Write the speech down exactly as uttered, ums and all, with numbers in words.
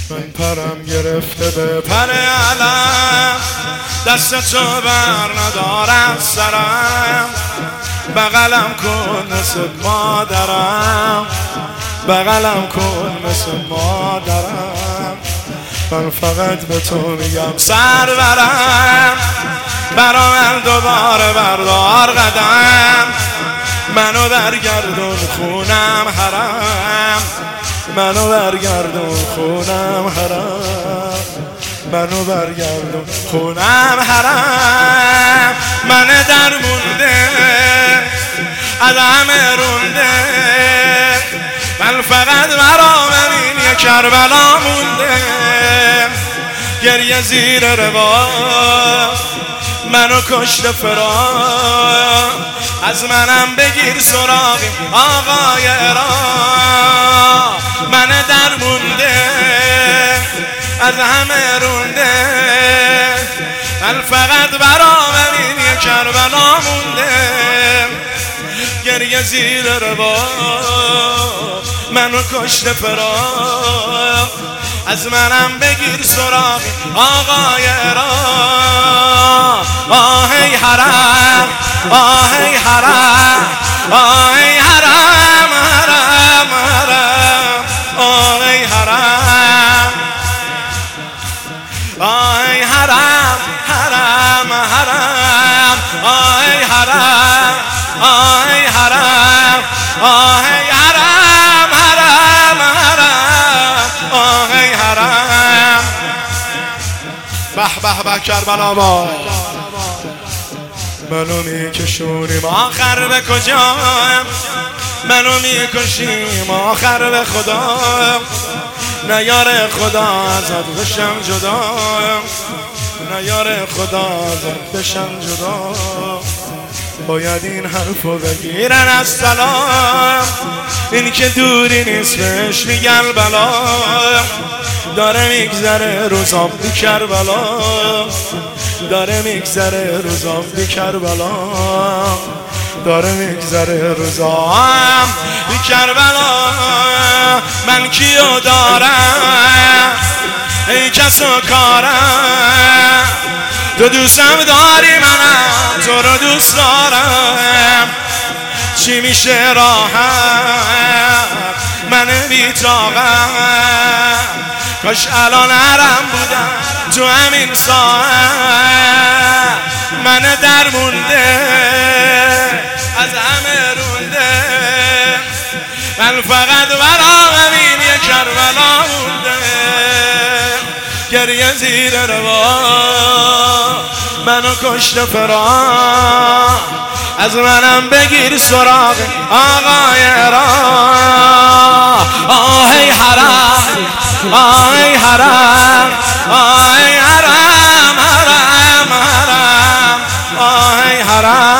من پرم گرفته به پر علم، دست تو بر ندارم سرم، بغلم کن مثل مادرم، بغلم کن مثل مادرم. من فقط به تو میگم سرورم، برا من دوباره بردار قدم، منو برگردون خونم حرم، منو برگردون خونم حرم، منو برگردون خونم حرم. من در مونده از همه رونده، من فقط مرا این یک کربلا مونده. گریه زیر روا منو کشت فراق، از منم بگیر سراغ آقای عراق. من در مونده از همه رونده، من فقط برام این یک کربلا مونده. گریه زیر روا منو کشت فراق، از منم بگیر سراغ آقای عراق. آهی حرم آهی حرم آهی حرم حرم حرم آهی حرم آهی حرم حرم حرم آهی حرم آهی حرم آهی حرم حرم حرم آهی حرم. به به به کربلا با منو میکشونیم آخر به کجا، منو میکشیم آخر به خدا. نه یار خدا ازت بشم جدا، نه یار خدا ازت بشم جدا. باید این حرفو بگیرن از سلام، این که دوری نیست بهش میگن بلا. داره میگذره روزام بی کربلا، داره میگذره روزام بی کربلا، داره میگذره روزام بی کربلا. من کیو دارم ای کس و کارم، تو دوستم داری منم تو رو دوست دارم. چی میشه راحت من بی طاقت، کاش الان حرم بودم تو همین ساعت. من در مونده از همه رونده، من فقط برام همین یک کربلا مونده. گریه زیر روا منو کشت فراق، از منم بگیر سراغ آقای عراق. آهی حرم آهی حرم آهی حرم حرم حرم آهی حرم